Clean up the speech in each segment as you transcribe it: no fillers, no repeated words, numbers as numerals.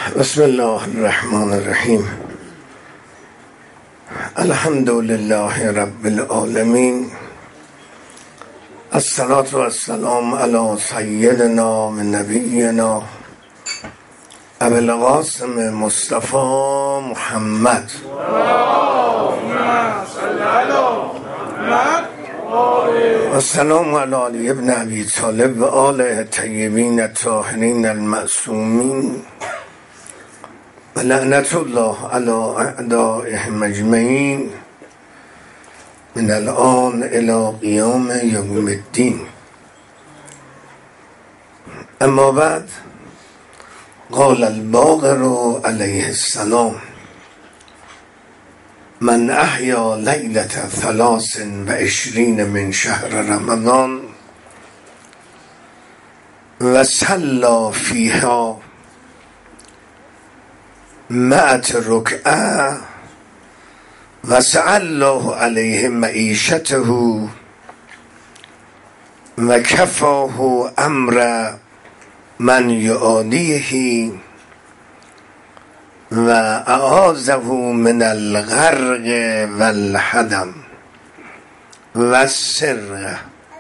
بسم الله الرحمن الرحیم. الحمد لله رب العالمین، الصلاة و السلام علی سیدنا و نبینا ابی القاسم مصطفی محمد. السلام علی علی ابن ابی طالب و آله طیبین الطاهرین المعصومین و لعنت الله علی اعدائهم اجمعین من الآن الی قیام یوم الدین. اما بعد، قال الباقر علیه السلام: من احیا لیلة 23 من شهر رمضان و صلی فیها 100 رکعه و سأل الله علیه معیشته و کفاه امر من یعادیه و اعاذه من الغرق و الهدم و السرقه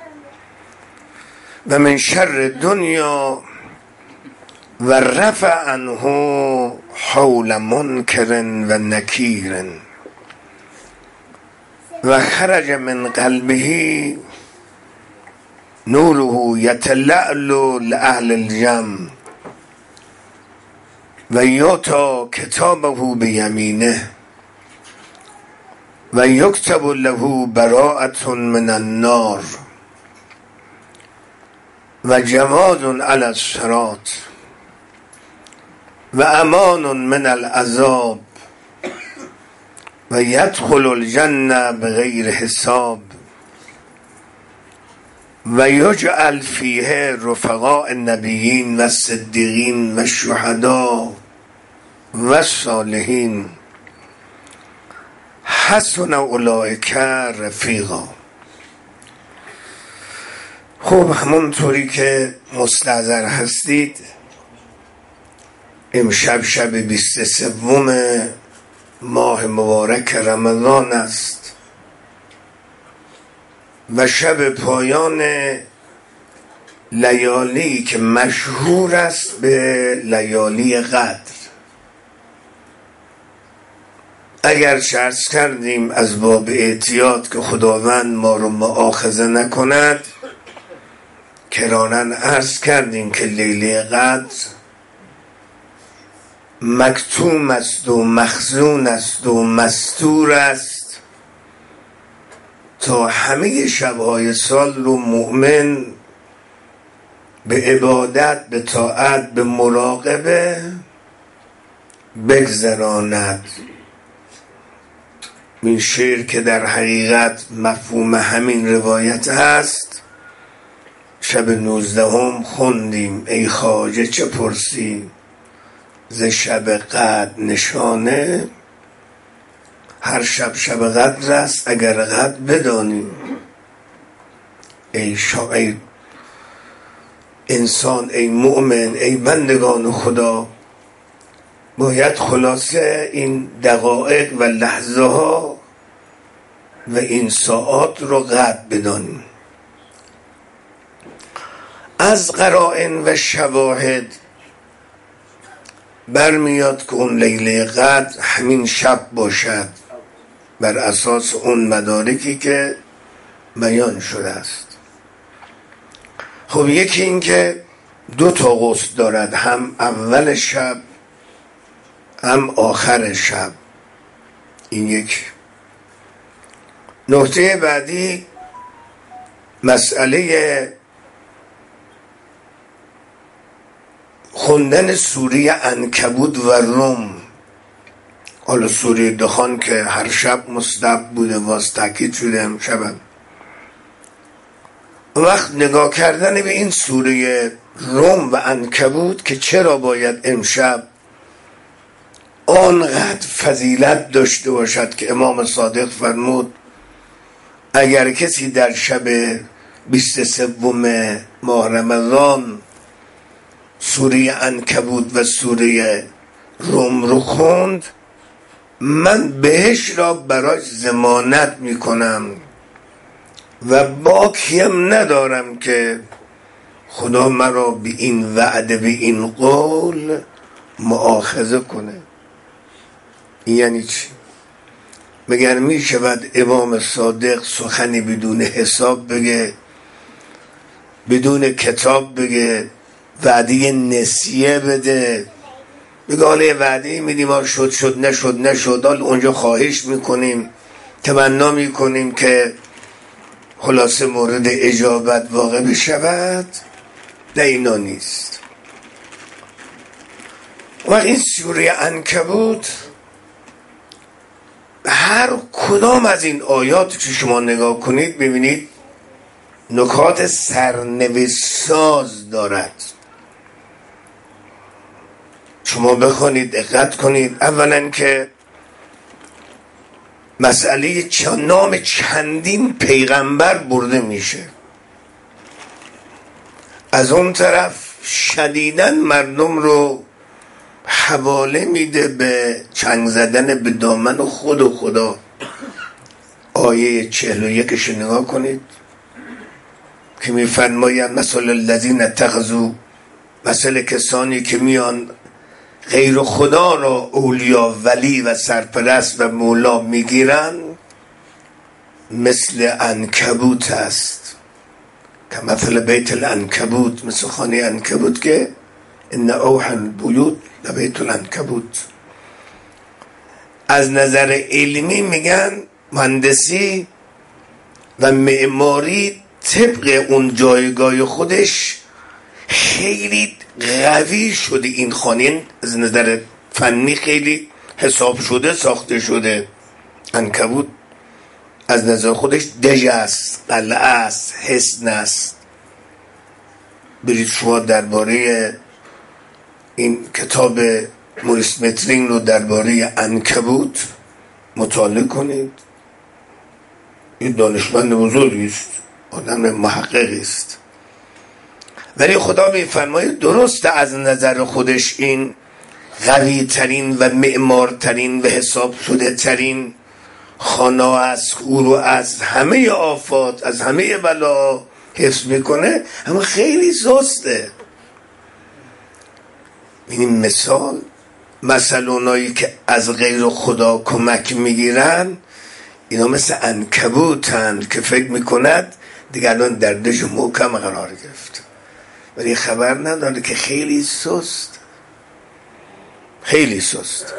و من شر دنیا و رفع عنه حول منکر و نکیر و خرج من قلبه نوره یتلألؤ لأهل الجنة و یعطی کتابه بیمینه و یکتب له براءة من النار و جواز علی الصراط و امان من العذاب و یدخل الجنه بغیر حساب و یجعل فیه رفقاء النبیین و الصدیقین و الشهداء و الصالحین حسن اولئک رفیقا. خب، همونطوری که مستحضر هستید، امشب شب 23 ماه مبارک رمضان است و شب پایان لیالی که مشهور است به لیالی قدر. اگر عرض کردیم از باب احتیاط که خداوند ما رو مؤاخذه نکند، کراراً عرض کردیم که لیله قدر مکتوم است و مخزون است و مستور است تا همه شبهای سال رو مؤمن به عبادت، به طاعت، به مراقبه بگذراند. این شعر که در حقیقت مفهوم همین روایت هست، شب 19 خوندیم: ای خواجه چه پرسی ز شب قدر نشانه، هر شب شب قدر است اگر قدر بدانیم. ای انسان، ای مؤمن، ای بندگان خدا، باید خلاصه این دقایق و لحظه ها و این ساعات رو قدر بدانیم. از قرائن و شواهد برمیاد که اون لیله قدر همین شب باشد، بر اساس اون مدارکی که بیان شده است. خب، یکی این که 2 غسل دارد، هم اول شب هم آخر شب. این یک نکته. بعدی مسئله خوندن سوره عنکبوت و روم. حالا سوره دخان که هر شب مستحب بوده، واس تاکید شده امشب. وقت نگاه کردن به این سوره روم و عنکبوت که چرا باید امشب آنقدر فضیلت داشته باشد که امام صادق فرمود اگر کسی در شب 23 ماه رمضان سوره عنکبوت و سوره روم رو خوند، من بهش را برای ضمانت میکنم و باکیم ندارم که خدا مرا به این وعده به این قول مؤاخذه کنه. این یعنی چی؟ مگر می شود امام صادق سخنی بدون حساب بگه، بدون کتاب بگه، وعده نسیه بده، بگه حالا یه وعده میدیم ما شد نشد حالا اونجا خواهش میکنیم، تمنا میکنیم که خلاصه مورد اجابت واقع بشود؟ نه، اینا نیست. و این سوره عنکبوت هر کدام از این آیات که شما نگاه کنید ببینید نکات سرنوشت ساز دارد. شما بخونید دقت کنید، اولا که مسئله نام چندین پیغمبر برده میشه، از اون طرف شدیداً مردم رو حواله میده به چنگ زدن به دامن خود و خدا. آیه 41 نگاه کنید که میفرماید مثل الذین اتخذوا، مثل کسانی که میان غیر خدا را اولیا، ولی و سرپرست و مولا میگیرن، مثل عنکبوت است، که مثل بیت العنکبوت، مثل خانه عنکبوت که ان اوحن البیوت لبیت العنکبوت. از نظر علمی میگن مهندسی و معماری طبق اون جایگاه خودش خیلی قوی شده، این خانه از نظر فنی خیلی حساب شده ساخته شده. عنکبوت از نظر خودش دژ است، قلعه است، حصن است. برید شما درباره این کتاب موریس مترینگ رو درباره عنکبوت مطالعه کنید. این دانشمند بزرگی است، آدم محققی است، ولی خدا میفرماید درست از نظر خودش این قوی ترین و معمارترین و حساب شده ترین خانه است، او رو از همه آفات، از همه بلا حفظ میکنه، اما خیلی سسته. این مثل اونایی که از غیر خدا کمک میگیرن، اینا مثل عنکبوتند که فکر میکند دیگه الان در دژ محکم قرار گرفت، ولی خبر نداره که خیلی سست، خیلی سست.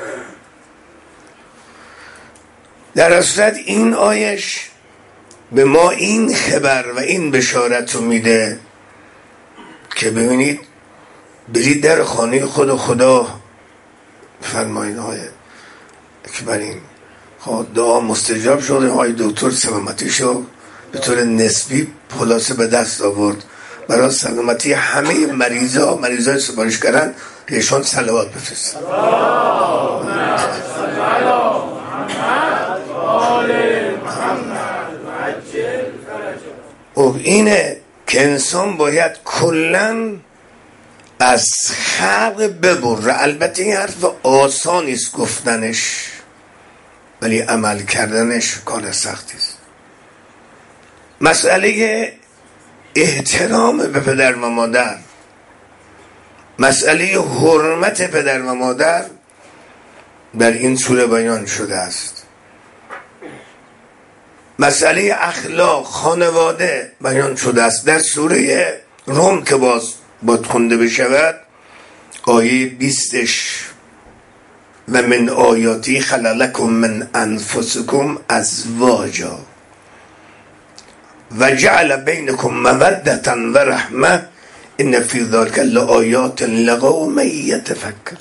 در اصل این آیش به ما این خبر و این بشارت رو میده که ببینید برید در خانه خود خدا. فرمایید های اکبرین دعا مستجاب شده، های دکتر سلامتیشو به طور نسبی خلاصه به دست آورد. برای سلامتی همه مریضای سفارش کردن ایشان صلوات بفرست. و اینه که انسان باید کلن از خلق ببره. البته این حرف آسانی است گفتنش، ولی عمل کردنش کار سختی است. مسئله احترام به پدر و مادر، مسئله حرمت پدر و مادر در این سوره بیان شده است. مسئله اخلاق خانواده بیان شده است در سوره روم که باز خونده بشود، آیه 20 و من آیاتی خلقکم من انفسکم ازواجا و جعل بینکم مودة و رحمه ان فی ذلک لآیات لقوم یتفکرون.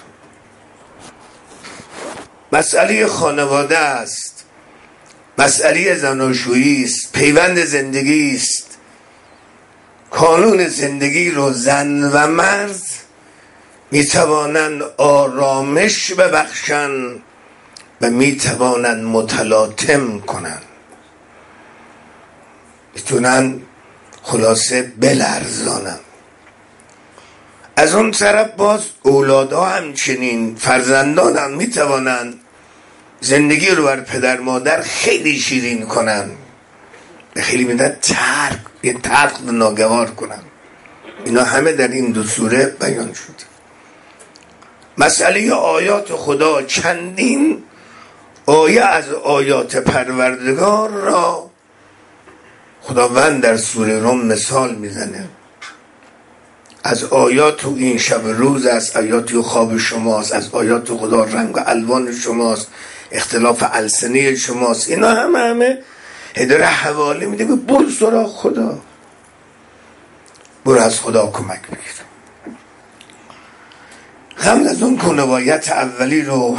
مسئله خانواده است، مسئله زناشویی است، پیوند زندگی است. کانون زندگی رو زن و مرد میتوانند آرامش ببخشند و میتوانند متلاطم کنند، میتونن خلاصه بلرزانند. از اون طرف باز اولادها همچنین، فرزندان هم میتوانند زندگی رو بر پدر مادر خیلی شیرین کنن، خیلی میدن تلخ ناگوار کنن. اینا همه در این دو سوره بیان شد. مسئله آیات خدا، چندین آیه از آیات پروردگار را خداوند در سوره روم مثال میزنه. از آیات و این شب روز است، آیات و خواب شماست، از آیات خدا رنگ و الوان شماست، اختلاف السنه شماست. اینا همه هدر حواله میده به برو سراغ خدا، برو از خدا کمک بگیر. قبل از اون کنوایت اولی رو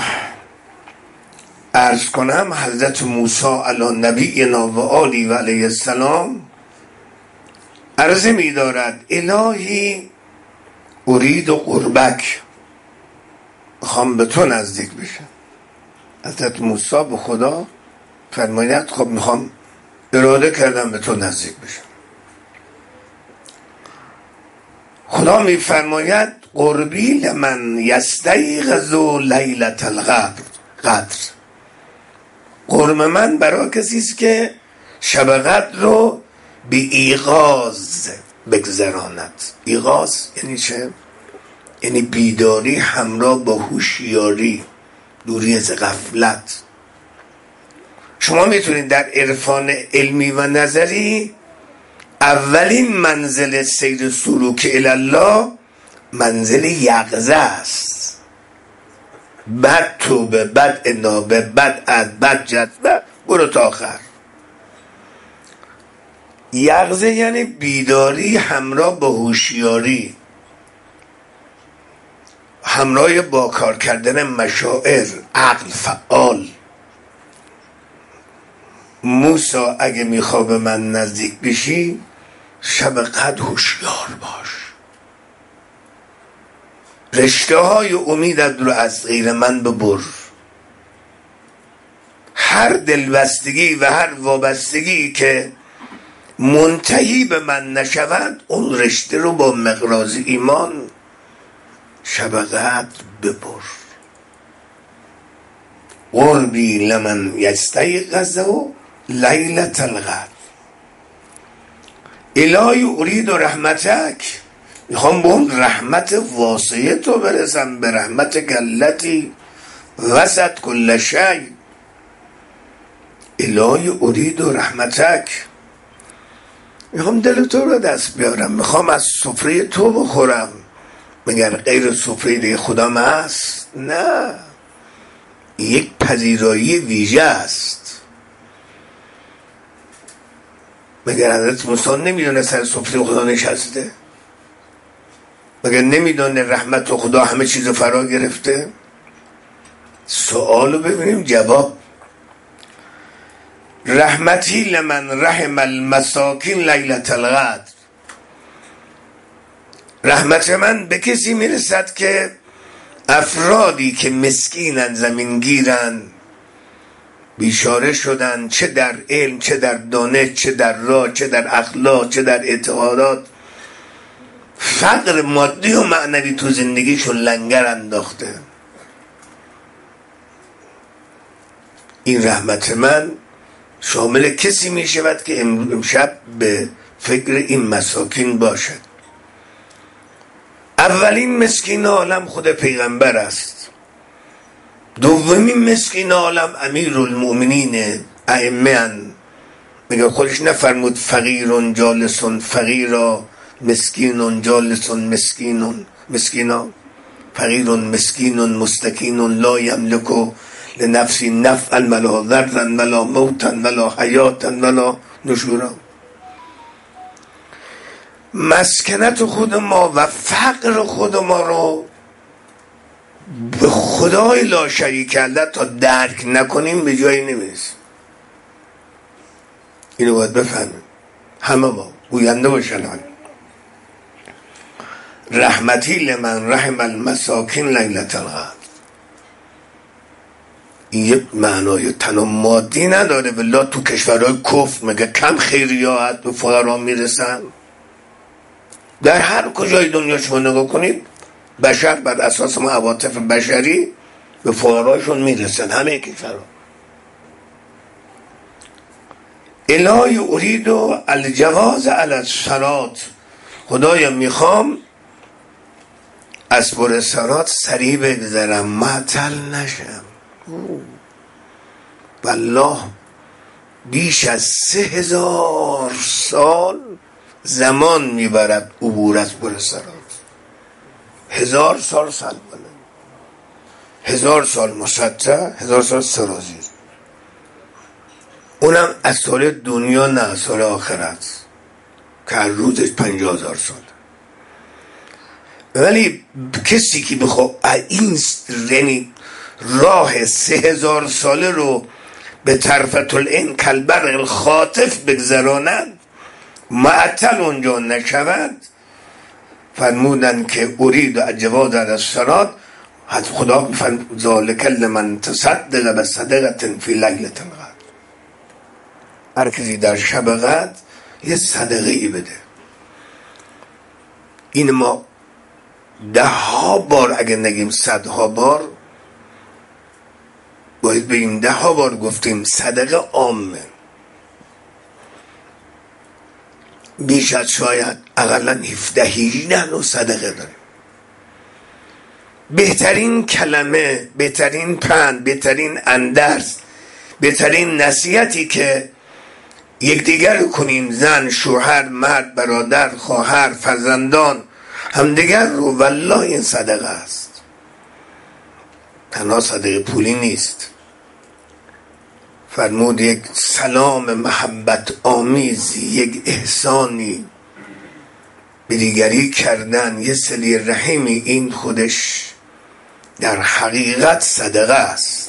عرض کنم، حضرت موسی علی نبینا و آله و علیه السلام عرضه می دارد الهی ارید و قربک، میخوام به تو نزدیک بشم. حضرت موسی به خدا فرماید خب میخوام اراده کردم به تو نزدیک بشم. خدا میفرماید قربی لمن یستیقظ لیلة القدر، قرب من برای کسی است که شب قدر رو به ایقاظ بگذراند. ایقاظ یعنی چه؟ یعنی بیداری همراه با هوشیاری، دوری از غفلت. شما میتونید در عرفان علمی و نظری اولین منزل سیر سلوک الله منزل یقظه است. بد توبه، بد انابه، بد عد، بد جذبه، برو تا آخر. یقظه یعنی بیداری همراه با هوشیاری، همراه با کار کردن مشاعر، عقل فعال. موسی اگه میخواد به من نزدیک بشی شب قدر هوشیار باش، رشته های امیدت رو از غیر من ببر. هر دلبستگی و هر وابستگی که منتهی به من نشود، اون رشته رو با مقراض ایمان شب قدر ببر. قربی لمن یستیقظ لیلة القدر، الهی ارید و رحمتک، میخوام به اون رحمت واسعه تو برسم، به رحمت گلتی وسط کل شی. الهی ارید و رحمتک، میخوام دل تو رو دست بیارم، میخوام از سفره تو بخورم. مگر غیر سفره دیگه خدام هست؟ نه، یک پذیرایی ویژه است. مگر حضرت موسی نمیدونه سر سفره خدا نشسته؟ مگر نمیدونه رحمت خدا همه چیز فرا گرفته؟ سوالو ببینیم جواب. رحمتی لمن رحم المساکین لیلة القدر، رحمت من به کسی میرسد که افرادی که مسکینن، زمینگیرن، بیچاره شدن، چه در علم، چه در دانش، چه در راه، چه در اخلاق، چه در اعتقادات، فقر مادی و معنوی تو زندگیشون لنگر انداخته. این رحمت من شامل کسی می شود که امشب به فکر این مساکین باشد. اولین مسکین عالم خود پیغمبر است، دومین مسکین عالم امیر المؤمنین ائمه ان. میگه خودش نفرمود فقیرون جالسون فقیرا، مسکینون جالسون مسکینا، فقیرون مسکینون مستکینون، لا یملکو لنفسی نفعا ولا ضرا ولا موتا ولا حیاتا ولا نشورا. مسکنت خود ما و فقر خود ما رو به خدای لا شریک الله تا درک نکنیم به جایی نمیرسیم. اینو باید بفهمیم، همه ما گوینده باشن. رحمتی لمن رحم المساکین لیلة القدر، این یه معنای تنها مادی نداره. والله تو کشورهای کفر مگه کم خیریات به فقرا میرسن؟ در هر کجای دنیا شما نگاه کنید بشر بر اساس ما عواطف بشری به فقراشون میرسن، همه کشورها. الهی ارید و الجواز علی الصراط، خدایا میخوام از پر صراط سریع بگذرم، معطل نشم. والله بیش از 3000 سال زمان میبرد عبور از پر صراط. 1000 سال سلبانه، 1000 سال مسطح، 1000 سال سرازیر. اونم از سال دنیا نه، سال آخرت که هر روزش 50,000 سال. ولی کسی که بخواه این راه 3000 ساله رو به طرفت العین کالبرق الخاطف بگذراند، معطل اونجا نشود، فرمودن که ارید و جواز علی الصراط. خدا فرمود ذالک لمن تصدق بصدقة فی لیلة القدر. هر کسی در شب قدر یه صدقه ای بده. این ما 10 بار، اگر نگیم 100 بار، باید بگیم 10 بار گفتیم صدقه عامه. بیش از شاید اقلا 17-18 نوع صدقه داریم. بهترین کلمه، بهترین پند، بهترین اندرس، بهترین نصیحتی که یکدیگر کنیم، زن، شوهر، مرد، برادر، خواهر، فرزندان، همدیگر رو، والله این صدقه است. تنها صدقه پولی نیست. فرمود یک سلام محبت آمیزی، یک احسانی به دیگری کردن، یه صله رحمی، این خودش در حقیقت صدقه است.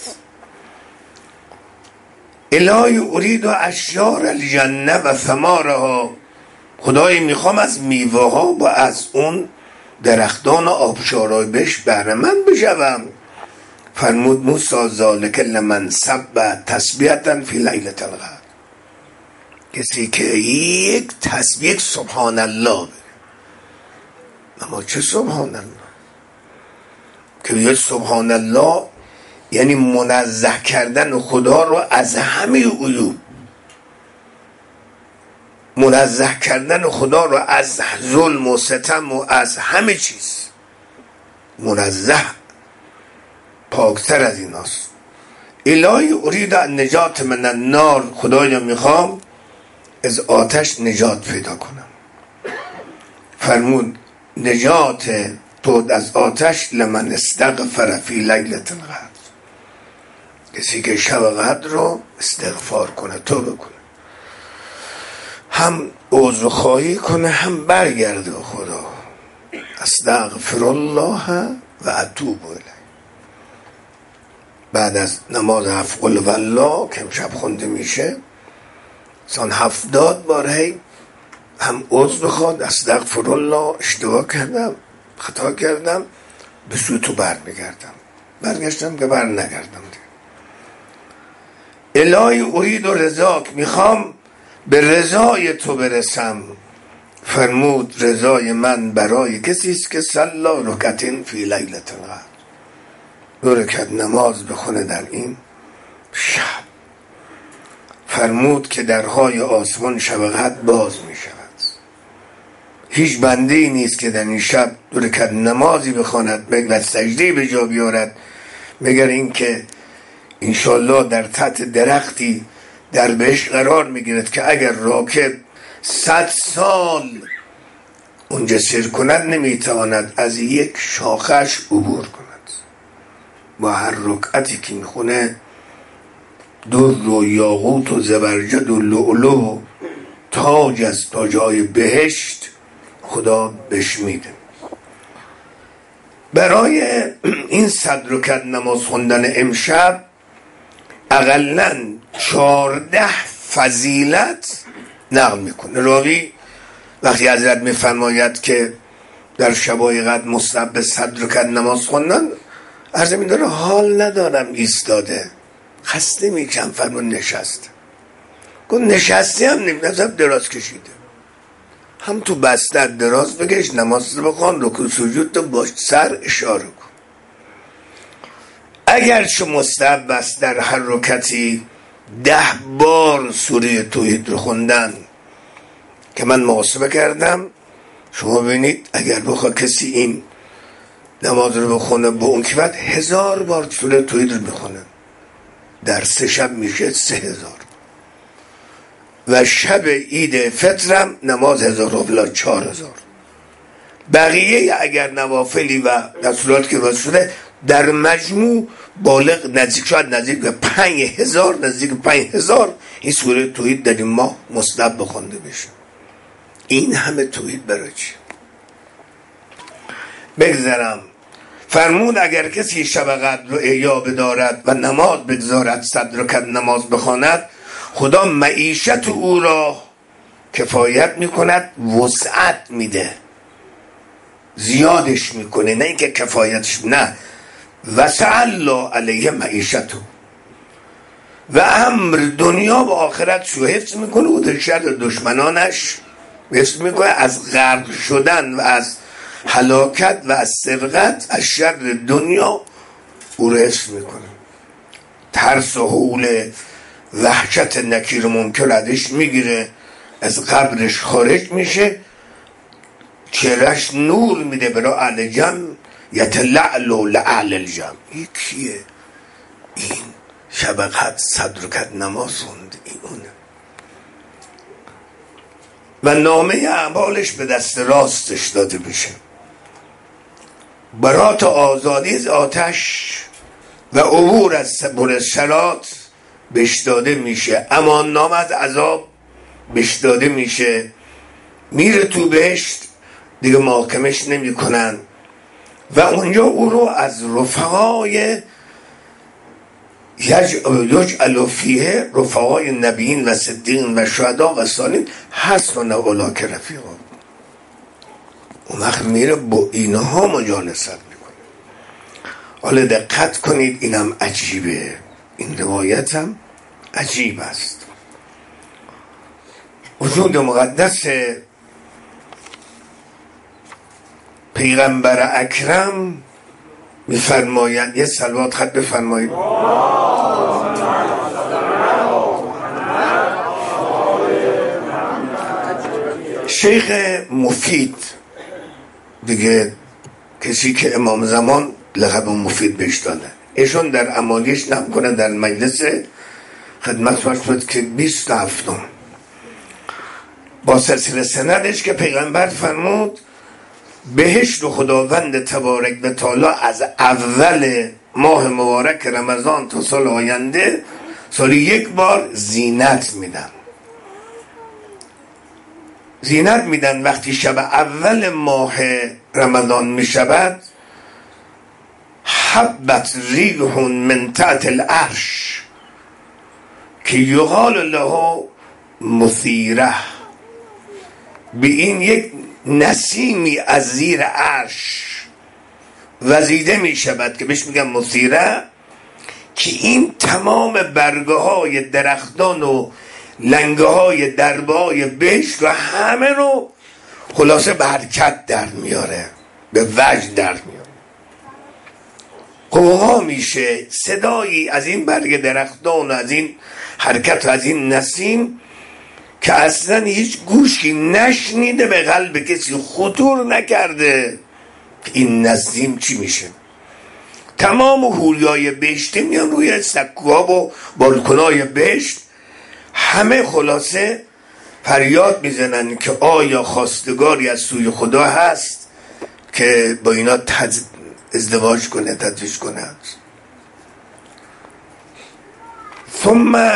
الهی ارید و اشجار الجنه و ثمارها، خدای میخوام از میوه ها و از اون درختان آبشارهای بهش بهره مند بشوم. فرمود موسی ذالک لمن سبح تسبیحة فی لیلة القدر، کسی که یک تسبیح سبحان الله بگه. اما چه سبحان الله؟ که یه سبحان الله یعنی منزه کردن خدا رو از همه عیوب، منزه کردن خدا رو از ظلم و ستم و از همه چیز. منزه، پاکتر از این هاست. الهی ارید نجات من النار، خدایا میخوام از آتش نجات پیدا کنم. فرمود نجات تو از آتش لمن استغفر فی لیلة القدر، کسی که شب قدر رو استغفار کنه، توبه کنه، هم عذرخواهی کنه، هم برگرده به خدا. استغفر الله و اتوب الیه. بعد از نماز 7 قل والله که امشب خونده میشه، سان 70 بار هم عذر بخواد، استغفر الله، اشتباه کردم، خطا کردم، به سوی تو برگشتم که بر نگردم. الهی ارید و رضاک، میخوام به رضای تو برسم. فرمود رضای من برای کسی است که صلی رکعتین فی لیلة القدر، 2 رکعت نماز بخونه در این شب. فرمود که درهای آسمان شب قدر باز می شود. هیچ بنده ای نیست که در این شب 2 رکعت نمازی بخواند و سجده به جا بیارد مگر این که انشالله در تحت درختی در بهشت قرار میگیرد که اگر راکب 100 سال اونجا سیر کند نمیتواند از یک شاخش عبور کند. با هر رکعتی که میخونه در و یاقوت و زبرجد و لؤلؤ تاج از تاجای بهشت خدا بهش میده. برای این 100 رکعت نماز خوندن امشب اقلاً 14 فضیلت نقل میکنه. راوی وقتی حضرت میفرماید که در شبای قدر مستحب 100 رکعت نماز خوندن، عرض می‌داره حال ندارم ایستاده، خسته میشم، فرمود نشست. گفت نشستی هم نمی‌دونم دراز کشیده. هم تو بستر دراز بکش، نماز رو بخوان، رکوع سجود تو باش سر اشاره کن. اگر چه مستحب است در هر رکعتی 10 بار سوره توحید رو خوندن، که من محاسبه کردم، شما ببینید اگر بخواد کسی این نماز رو بخونه با اون کیفیت 1000 بار سوره توحید رو میخونه، در 3 شب میشه 3000. و شب عید فطرم نماز 1000 4000. بقیه اگر نوافلی و رسولات که واسه شده در مجموع بالغ نزدیک به 5000 نزدیک 5000 این سوره توحید در این ماه مستحب بخونده بشه. این همه توحید برای چی؟ بگذرم. فرمود اگر کسی شب قدر رو احیا بدارد و نماز بگذارد، 100 رکعت نماز بخواند، خدا معیشت او را کفایت میکند، وسعت میده، زیادش میکنه، نه اینکه کفایتش، نه، وسع الله علیه معیشتو و امر دنیا و آخرت شو حفظ میکنه و در شر دشمنانش حفظ میکنه، از غرق شدن و از هلاکت و از سرقت، از شر دنیا او رو حفظ میکنه. ترس و حول وحشت نکیر منکر ازش میگیره، از قبرش خارج میشه، چهرش نور میده برای اهل جمع، یتلعلو لعل الجمع. این کیه؟ این شب قدر 100 رکعت نماز خوند، این اونه. و نامه اعمالش به دست راستش داده میشه، برات آزادی از آتش و عبور از برشرات بهش داده میشه، امان نام از عذاب بهش داده میشه، میره تو بهشت، دیگه محاکمش نمی کنن و اونجا او رو از رفقای یجعل فیه رفقای نبیین و صدیقین و شهدا و صالحین حسن اولئک رفیقا. اون وقت میره با اینها مجالست میکنه. حالا دقت کنید، اینم عجیبه، این روایت هم عجیب است. وجود مقدس پیغمبر اکرم میفرمایند، یه صلوات خط بفرمایید. شیخ مفید، دیگه کسی که امام زمان لقب مفید بهش داده، ایشون در امالیش نام کنه در مجلس خدمت فرمود که 27 با سلسله سندش که پیغمبر فرمود بهشت و خداوند تبارک و تعالی از اول ماه مبارک رمضان تا سال آینده سالی 1 بار زینت میدن. زینت میدن وقتی شب اول ماه رمضان میشود، حبت ریح من تحت العرش که یقال له مثیره، به این یک نسیمی از زیر عرش وزیده می شود که بهش میگن مثیره، که این تمام برگه های درختان و لنگه های دربه های بهشت و همه رو خلاصه به حرکت در میاره، به وجد در میاره. قوها میشه صدایی از این برگ درختان و از این حرکت و از این نسیم که اصلا هیچ گوشی نشنیده، به قلب کسی خطور نکرده این نسیم چی میشه. تمام حوریای بهشتی میان روی سکوها و بالکنای بهشت، همه خلاصه فریاد میزنن که آیا خواستگاری از سوی خدا هست که با اینا ازدواج کنه، تزویج کنه. ثم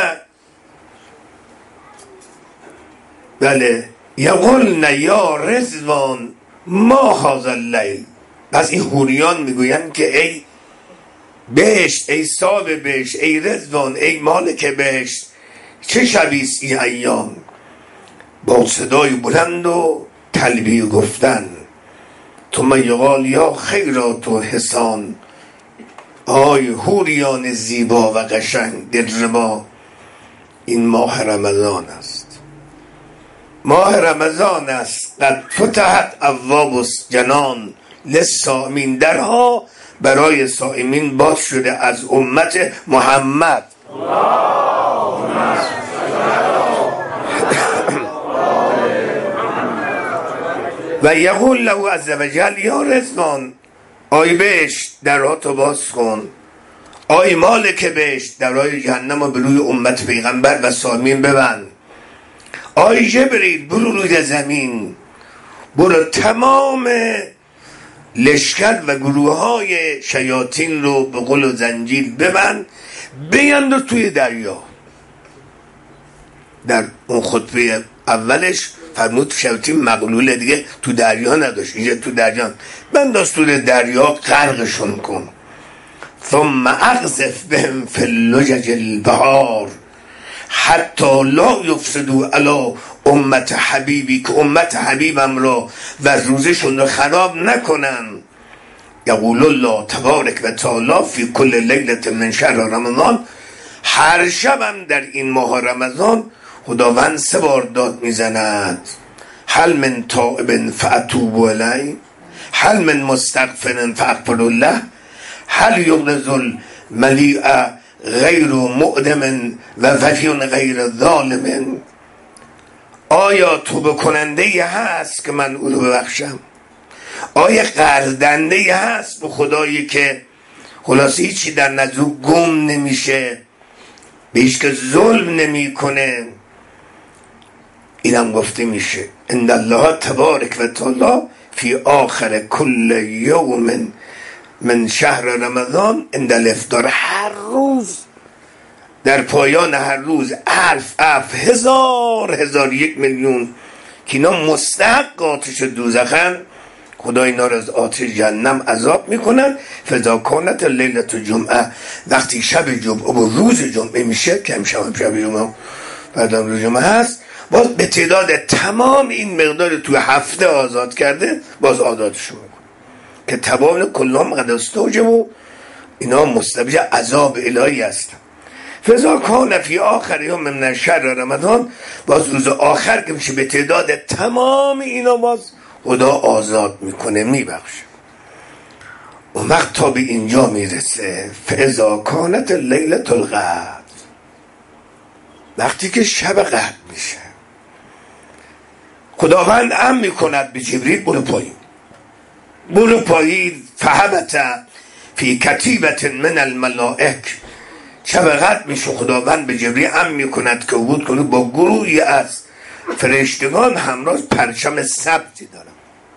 بله یقولن یا رضوان ما هذا اللیل، پس این حوریان میگوین که ای بهشت، ای صاحب بهشت، ای رضوان، ای مالک بهشت، چه شبیست این ایام، با صدای بلند و تلبیه گفتن. ثم یقال یا خیرات و حسان، آی حوریان زیبا و قشنگ دلربا، این ماه رمضان است، ماه رمضان است، قد فتحت ابواب جنان للصائمین، درها برای صائمین باز شده از امت محمد. و یقول له عز وجل یا رضوان، آی بهشت درها تو باز کن، آی مالک بهشت درهای جهنم رو به روی امت پیغمبر و صائمین ببند. آی جبریل برو روی زمین، برو تمام لشکر و گروه های شیاطین رو به قل و زنجیر ببند، بیند توی دریا. در اون خطبه اولش فرمود شیاطین مغلوله دیگه تو دریا نداشت، اینجا تو دریا بنداز توی دریا، غرقشون کن. ثم اقذف بهم فی اللجج البحار حتی لا یفسدوا علی امت حبیبی، که امت حبیبم را و روزشون رو خراب نکنن. یقول الله تبارک و تعالی فی کل لیلة من شهر رمضان، هر شبم در این ماه رمضان خداوند 3 بار داد میزند. هل من تائب فاتوب الیه، هل من مستغفر فاغفر له، هل یغلظ الملیء غیر مؤدم و وفی غیر ظالم. آیا توبه کننده هست که من او رو ببخشم؟ آیا قرض هست به خدایی که خلاصی هیچی در نزد گم نمیشه، به هیچ که ظلم نمی کنه؟ اینم گفته میشه ان الله تبارک و تعالی فی آخر کل یوم من شهر رمضان عند الافطار، هر روز در پایان هر روز 1000,000,001,000,000 که اینا مستحق آتش دوزخن، خدا اینا را از آتش جهنم عذاب میکنن. فاذا کانت لیلة جمعه، وقتی شب جمعه و روز جمعه میشه، که امشب شب جمعه بعدا روز جمعه هست، باز به تعداد تمام این مقدار توی هفته آزاد کرده، باز آزادشون میکنه که تمام کلهم قد استوجب و اینا مستوجب عذاب الهی هستن. فاذا کان فی آخر یوم من شهر رمضان، باز روز آخر که میشه به تعداد تمام اینا باز خدا آزاد میکنه، میبخشه. اون وقت تا به اینجا میرسه فاذا کانت لیلة القدر، وقتی که شب قدر میشه، خداوند امر میکند به جبریل برو پایین فهبت فی کتیبت من الملائک. شب قدر میشه، خداوند به جبریل امر میکند که عبور کنه با گروهی از فرشتگان همراه پرچم سبزی دارن.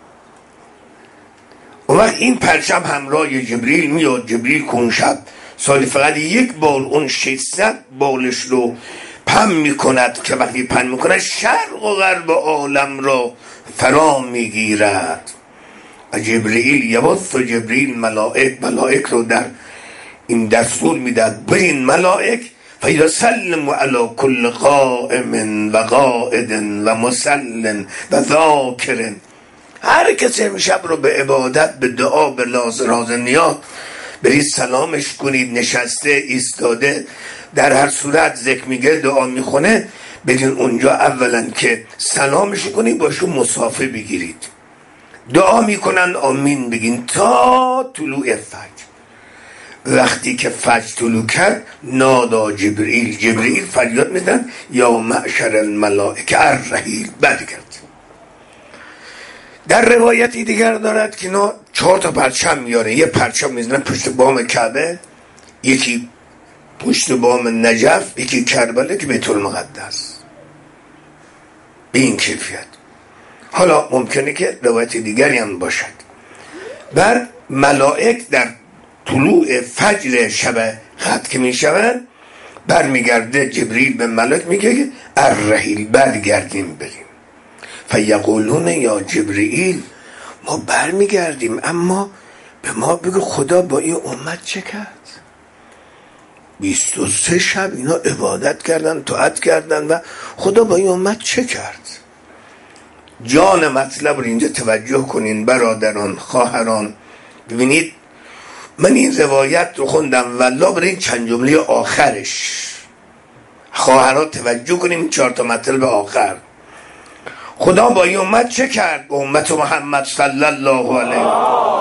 اون وقت این پرچم همراه جبریل میاد. جبریل که اون شب سالی فقط 1 بار اون 600 بالش رو پم میکند که وقتی پم میکند شرق و غرب عالم را فرا میگیرد. و جبریل یبث جبریل ملائک رو در این دستور میداد برین ملائک فیسلم علی کل قائم و قائد و مسلم و ذاکر. هر کسی امشب رو به عبادت، به دعا، به راز نیاز برید سلامش کنید، نشسته ایستاده در هر صورت ذکر میگه دعا میخونه، برین اونجا اولا که سلامش کنید، باشون مصافحه بگیرید، دعا میکنن آمین بگین تا طلوع فجر. وقتی که فجر طلوع کرد نادا جبریل فریاد میزنن یا معشر الملائکه الرحیل، برگرد. در روایتی دیگر دارد که اینا 4 تا پرچم میاره، یه پرچم میزنن پشت بام کعبه، یکی پشت بام نجف، یکی کربلا که بیت المقدس. به این کیفیت. حالا ممکنه که روایت دیگری هم باشد. بر ملائک در طلوع فجر شب قدر که میشوند، برمیگرده جبریل به ملائک میگه الرحیل، برگردیم بریم. فیقولون یا جبریل، ما برمیگردیم اما به ما بگو خدا با این امت چه کرد؟ 23 شب اینا عبادت کردن، طاعت کردن و خدا با این امت چه کرد؟ جان مطلب رو اینجا توجه کنین برادران، خواهران. ببینید من این روایت رو خوندم والله برای این چند جمله آخرش، خواهران توجه کنیم 4 تا مطلب آخر. خدا با این امت چه کرد؟ با امت محمد صلی الله علیه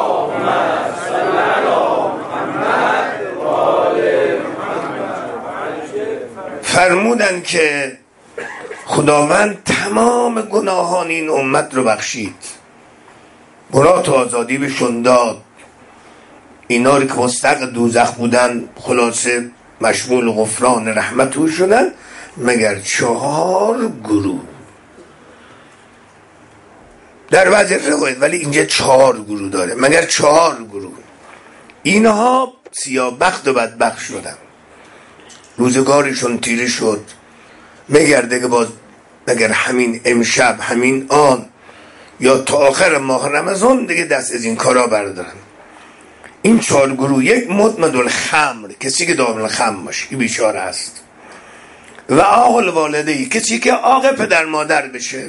فرمودن که خداوند تمام گناهان این امت رو بخشید، گناه تو آزادی بهشون داد، اینا رو که مستحق دوزخ بودن خلاصه مشمول غفران رحمت او شدن، مگر 4 گروه در بعض روایت، ولی اینجا 4 گروه داره، مگر 4 گروه. اینها سیاه‌بخت و بدبخت شدن، روزگارشون تیره شد، مگرده که باز مگر همین امشب همین آن یا تا آخر ماه رمضان دیگه دست از این کارا بردارن. این 4 گروه: یک مدمن الخمر، کسی که دائم الخمر باشه، این بیچاره است. و عاقل والدی، کسی که عاق پدر مادر بشه.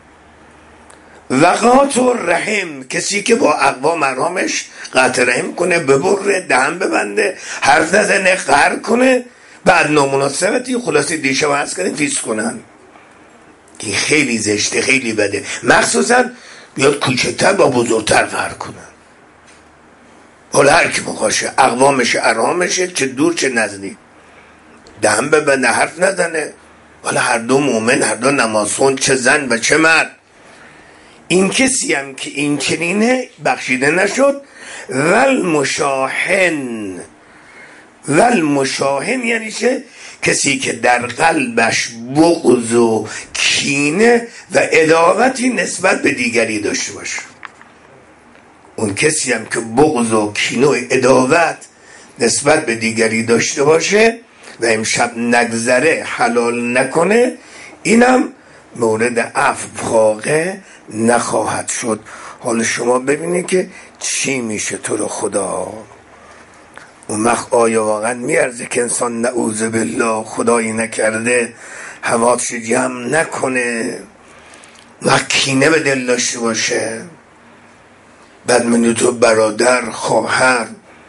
و قاطع الرحم، کسی که با اقوام ارحامش قطع رحم کنه، ببره، دهن ببنده، حرف نزنه، قهر کنه، بعد نامناسبتی خلاصه دیشب هست کنه فیس کنن. این خیلی زشته، خیلی بده، مخصوصا بیاد کوچکتر با بزرگتر قهر کنن. حالا هر کی بخواشه، اقوامشه، ارحامشه، چه دور چه نزدیک، دهن ببنده، حرف نزنه. حالا هر دو مؤمن، هر دو نمازخوان، چه زن و چه مرد. این کسی هم که این چنینه بخشیده نشد. والمشاحن یعنی چه؟ کسی که در قلبش بغض و کینه و عداوتی نسبت به دیگری داشته باشه. اون کسی هم که بغض و کینه و عداوت نسبت به دیگری داشته باشه و امشب نگذره، حلال نکنه، اینم مورد عفو واقع نخواهد شد. حالا شما ببینید که چی میشه تو رو خدا. اون وقت آیا واقعا میارزه که انسان نعوذ بالله خدایی نکرده حواسش جمع نکنه و کینه به دل داشته باشه؟ بعد من تو برادر، خواهر،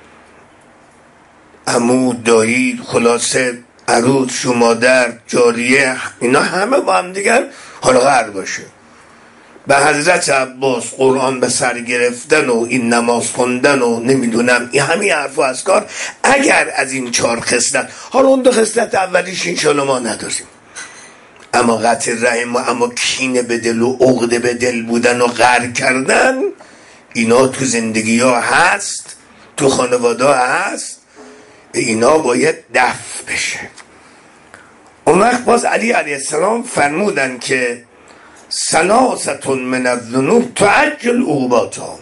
عمو، دایی، خلاصه عروس، مادر، جاریه، اینا همه با هم دیگر حالا غر باشه. به حضرت عباس قرآن به سر گرفتن و این نماز خوندن و نمیدونم این همین حرف و اذکار، اگر از این 4 خصلت، حالا اون 2 خصلت اولیش انشاءالله ما نداریم، اما قطع رحم و اما کینه به دل و عقده به دل بودن و غر کردن، اینا تو زندگی ها هست، تو خانواده هست، اینا باید دفع بشه. اون وقت باز علی علیه السلام فرمودن که ثلاثة من الذنوب تعجل عقوباتها.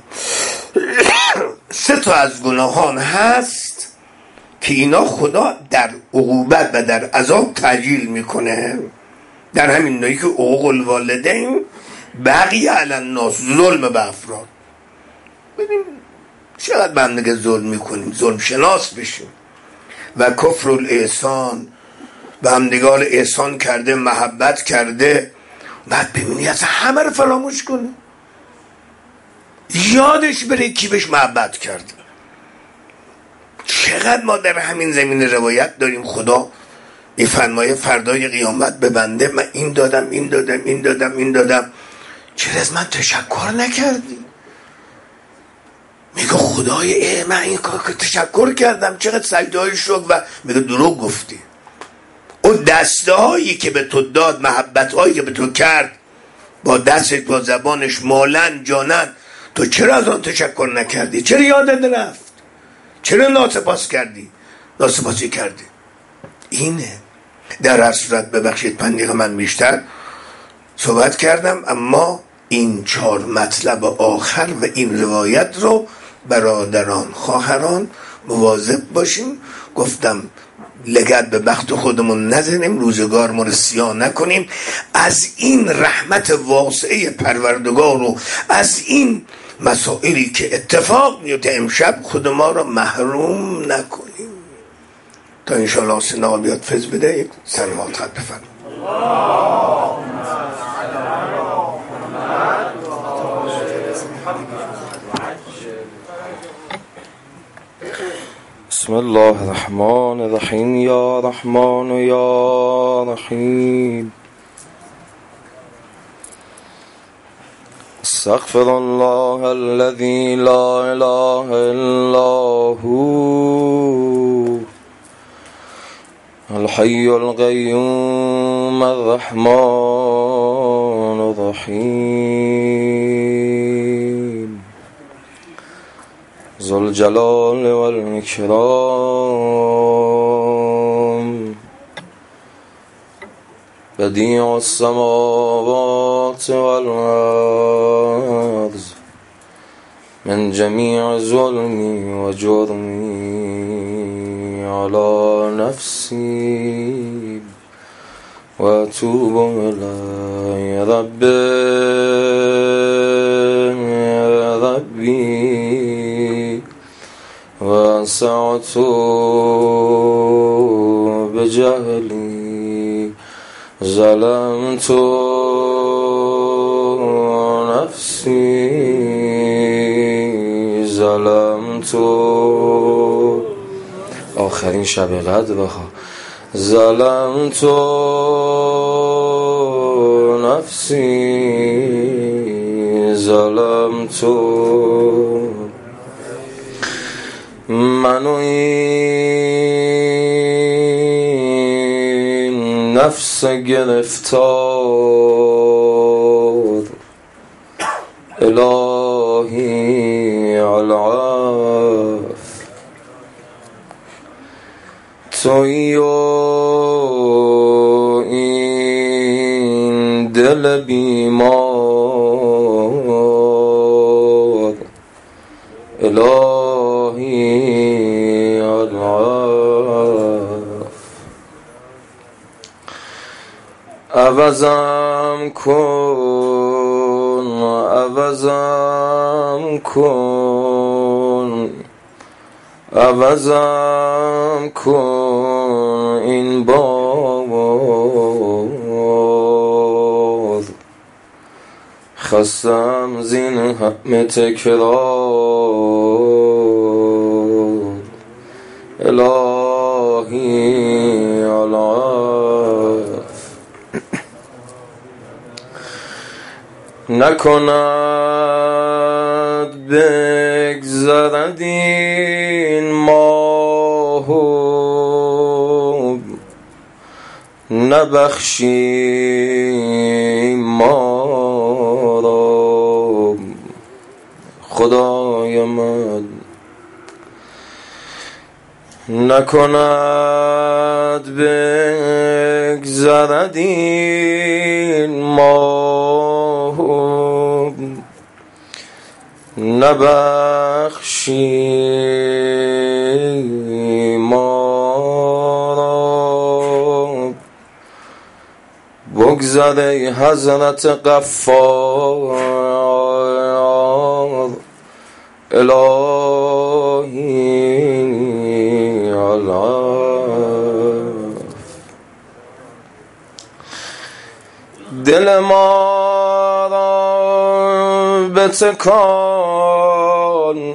3 تا از گناهان هست که اینا خدا در عقوبت و در عذاب تعجیل میکنه. در همین نوعی که عقوق الوالدین، بقی علی الناس، ظلم به افراد. ببین چقدر به هم دیگه ظلم میکنیم، ظلم شناس بشیم. و کفر الاحسان، به هم دیگه احسان کرده، محبت کرده، بعد ببینی اصلا همه رو فراموش کنه، یادش بره کی بهش محبت کرده. چقدر ما در همین زمین روایت داریم خدا میفرمایه فردای قیامت به بنده من این دادم، این دادم، این دادم، این دادم، چرا از من تشکر نکردی؟ میگه خدای من این کار تشکر کردم، چقدر سجده‌های شکر، و میگه دروغ گفتی. اون دسته هایی که به تو داد، محبت هایی که به تو کرد، با دستش، با زبانش، مالن جانن، تو چرا از آن تشکر نکردی؟ چرا یادت رفت؟ چرا ناسپاس کردی؟ ناسپاسی کردی. اینه. در هر صورت ببخشید پندیق من بیشتر صحبت کردم، اما این 4 مطلب آخر و این روایت رو برادران، خواهران مواظب باشیم. گفتم لگد به بخت خودمون نزنیم، روزگار ما رو سیاه نکنیم، از این رحمت واسعه پروردگار و از این مسائلی که اتفاق میفته امشب خود ما رو محروم نکنیم. تا انشاءالله سنا بیاد فیض بده، یک سلوات خط بفرمایید. بسم الله الرحمن الرحیم. یا رحمان یا رحیم. استغفر الله الذي لا اله الا هو الحي القيوم الرحمن الرحيم ذو الجلال والإكرام بديع السماوات والأرض من جميع ظلمي وجرمي على نفسي وأتوب إليه ربي وسعت بجهلي ظلمت نفسي ظلمت آخرین شب قدر ظلمت نفسی ظلمت منو این نفس گرفتار الهی العفو تویی و این دل بیمار الهی العفو عوضم کن عوضم کن عوضم کن این بار خستم زین همه تکرار الهی العفو نکند بگذرد این ماه نبخشی ما را خدای من نکند بگذرد این ماه نبخشی ما را بگذر ای حضرت غفار الهی العفو دل ما را بتکان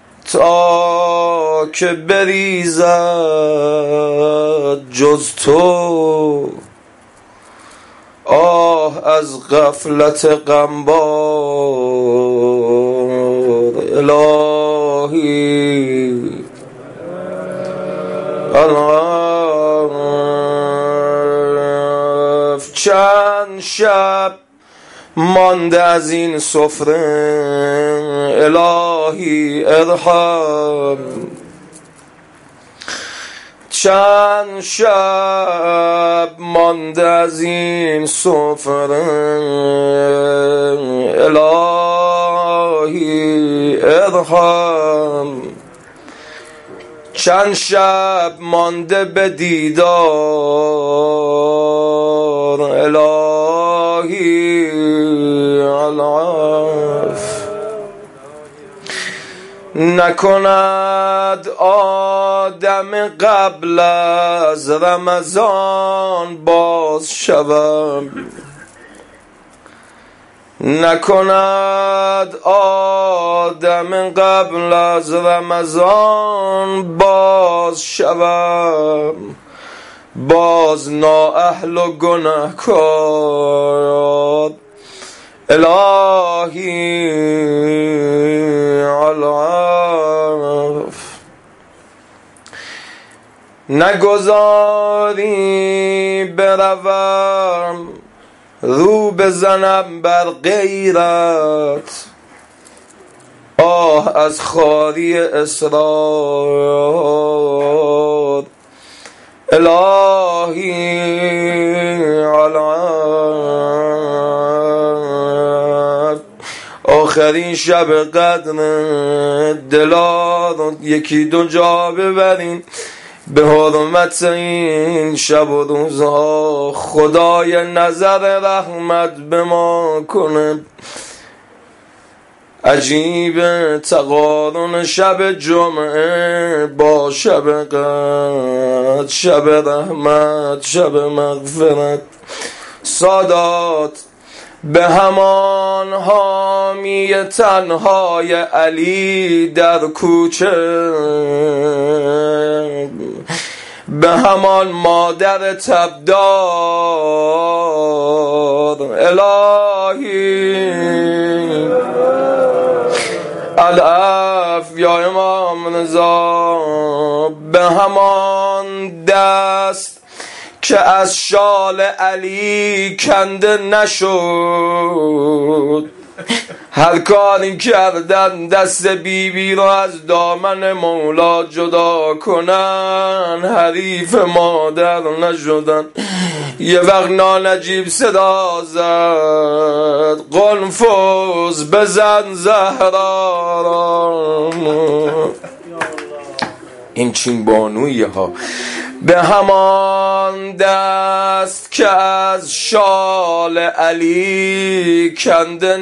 تا که بریزد جز تو آه از غفلت غمبار الهی العفو چند شب مانده از این سفره الهی ارحم چند شب مانده از این سفره الهی ارحم چند شب مانده به دیدار الهی العفو نکند آدم قبل از رمضان باز شوم نکند آدم قبل از رمضان باز شوم باز نااهل و گناهکار الهی العفو نگذاری بروم رو بزنم بر غیرت آه از خواری اصرار الهی العفو آخرین شب قدر دلار یکی دو جا ببرین به حرمت این شب و روزها خدای نظر رحمت به ما کنه عجیب تقارن شب جمعه با شب قدر شب رحمت شب مغفرت سادات به همان حامی تنهای علی در کوچه به همان مادر تبدار الهی العفو یا امام رضا به همان دست که از شال علی کنده نشد هر کاری کردن دست بیبی رو از دامن مولا جدا کنن حریف مادر نشدن یه وقت نانجیب صدا زد قنفذ بزن زهرا این چین بانویی ها به همان دست که از شال علی کنده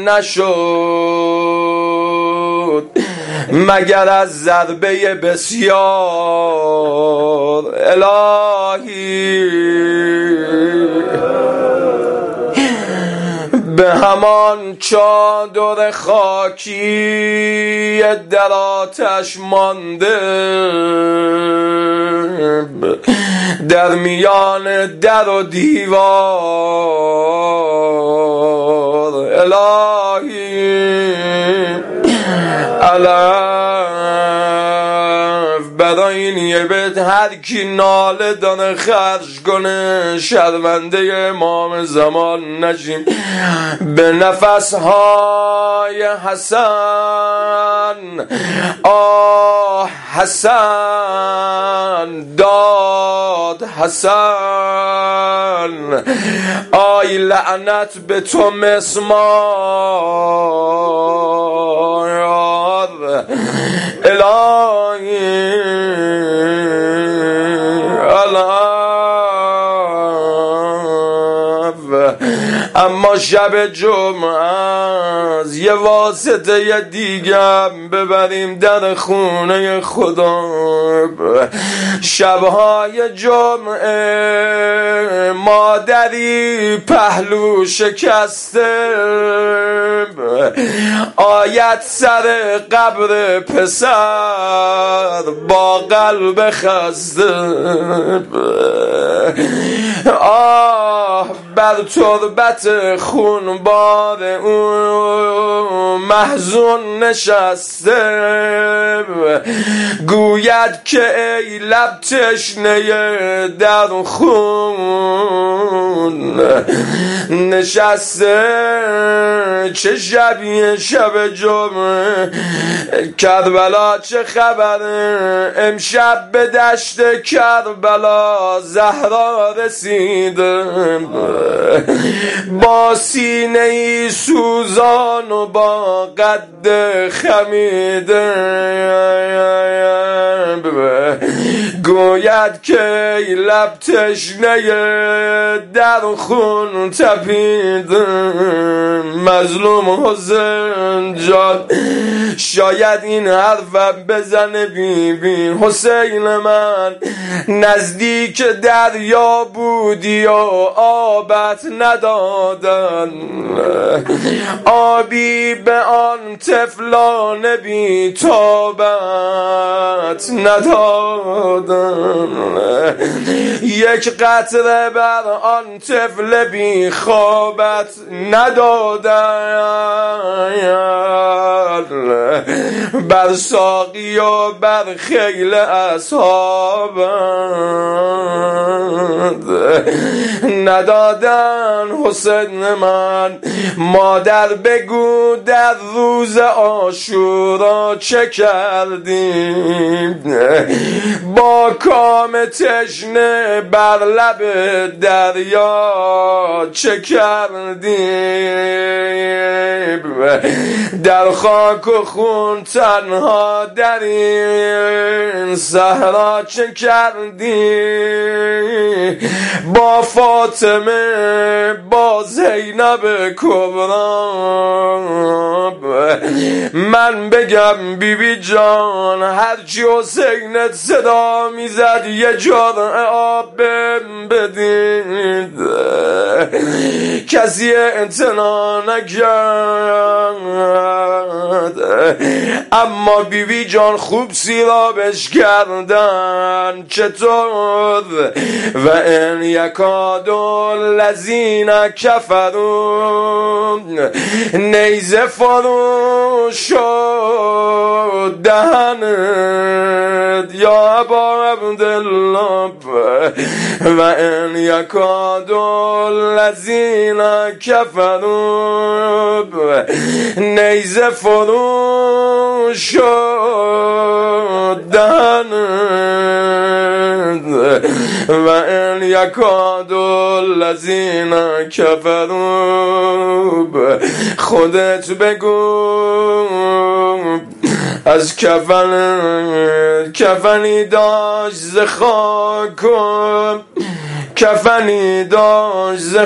نشد مگر از ضربه بسیار الهی به همان چادر خاکی در آتش مانده در میان در و دیوار الهی برای این یه بیت هر کی ناله داره خرج کنه شرمنده امام زمان نشیم به نفسهای حسن آه حسن داد حسن آی لعنت به تو مسمار الهی اما شب جمعه از یه واسطه دیگه ببریم در خونه خدا شبهای جمعه مادری پهلو شکسته آید سر قبر پسر با قلب خسته آه بر تربت خونبار اون محزون نشسته گوید که ای لب تشنه در خون نشسته چه شبیه شب جمعه کربلا چه خبره امشب به دشت کربلا زهرا رسیده با سینه ای سوزان و با قد خمیده گوید که ای لب تشنه در خون تپیده مظلوم حسین جان شاید این حرف بزنه بی حسین من نزدیک دریا بودی و آبت ندادن آبی به آن طفلان بی تابت ندادن یک قطره بر آن طفل بی خوابت ندادند، بر ساقی و بر خیل اصحابند ندادن. حسین من مادر بگو در روز عاشورا چه کردیم، با کام تشنه بر لب دریا چه کردیم، در خاک و خون تنها در این صحرا چه کردیم، با فاطمه با زینب کبرا. من بگم بیبی جان هرچی حسینت صدا میزد یه جرعه آب بدید، کسی اعتنا نکرد، اما بیبی جان خوب سیرابش کردن. چطور؟ و ان یکاد الذین کفروا نیزه فرو شد دهنت یا ابا عبدالله، و ان یکاد الذین کفروا نیزه فرو شد دهنت، و ان یکاد الذین کفروا خودت بگو از کفنی داشت ز خاک، کفنی داشت ز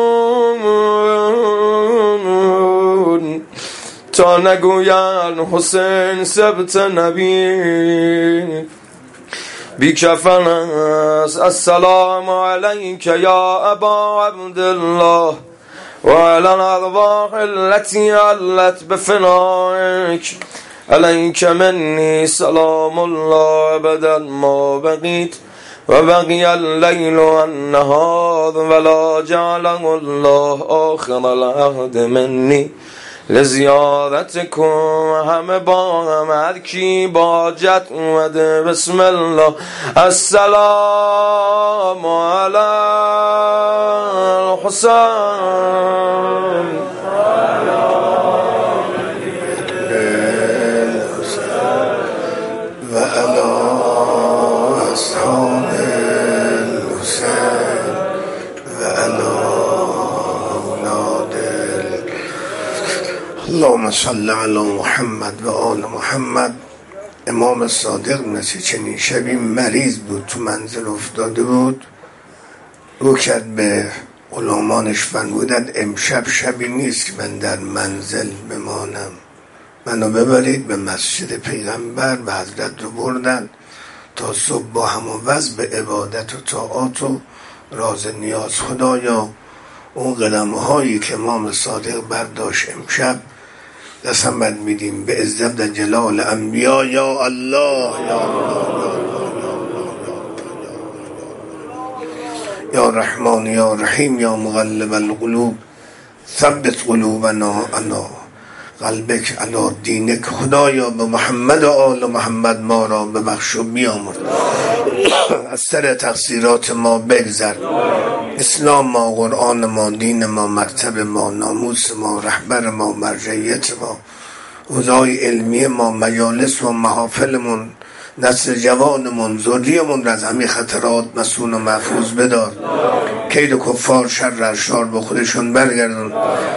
خون، تا نگوین حسین سبت نبی بی کفن است. السلام علیک یا ابا عبدالله و علی الارواح التي علت بفنائک، علیک منی سلام الله ابدا ما بقیت و بقی اللیل و النهار ولا جعله الله آخر العهد منی لزیارتکم. همه با هم هر کی با جت اومده بسم الله. السلام علی الحسین و علی اصحاب الحسین و علی اولاد. اللهم صل علی محمد و آل محمد. امام صادق مثل چنین شبی مریض بود، تو منزل افتاده بود، رو کرد به غلامانش فرمودند امشب شبی نیست که من در منزل بمانم، منو ببرید به مسجد پیغمبر. و حضرت رو بردن تا صبح با هم و وز به عبادت و طاعات و راز نیاز. خدایا اون قدمه هایی که امام صادق برداشت امشب دستم بد میدیم به عزت در جلال انبیا. یا الله یا الله یا رحمان یا رحیم یا مقلب القلوب ثبت قلوبنا علی قلبک علی دینک. خدایا به محمد و آل محمد ما را ببخش و بیامرز، از سر تقصیرات ما بگذر. اسلام ما، قرآن ما، دین ما، مکتب ما، ناموس ما، رهبر ما، مرجعیت ما، حوزه‌های علمی ما، مجالس و محافلمون، نسل جوانمون، ذریه‌مون را از همه خطرات مسون و محفوظ بدار. کید کفار شر اشرار به خودشون برگردون.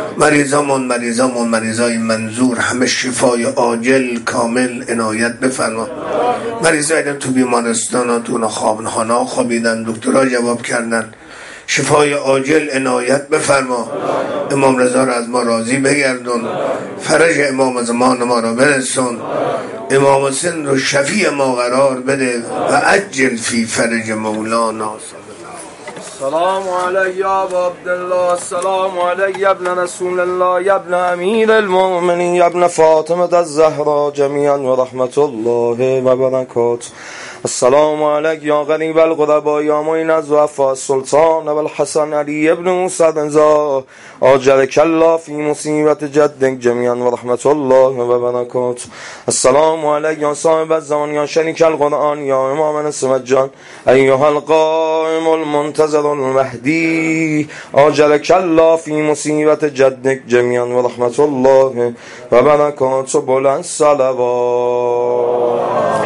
مریضای منظور همه شفای عاجل کامل عنایت بفرما. مریضایی تو بیمارستان ها تو خوابخانه خوابیدن، دکترها جواب کردن، شفای عاجل عنایت بفرما. امام رضا را از ما راضی بگردون، فرج امام زمان ما را برسون، امام حسین رو شفیع ما قرار بده و عجل فی فرج مولانا. السلام علی یا ابا عبدالله، السلام علی یا ابن رسول الله، یا ابن امیر المؤمنین، یا ابن فاطمه الزهرا، جمیعا و رحمت الله و برکاته. السلام علیک یا غریب القربا یا معین الضعفاء السلطان والحسن علی ابن موسی رضا آجرک الله فی مصیبت جدک جمیعا و رحمت الله و برکاته. السلام علیک یا صاحب الزمان یا شریک القرآن یا امام نصمت جان ایها القائم المنتظر المهدی آجرک الله فی مصیبت جدک جمیعا و رحمت الله و برکاته. بلند صلوات.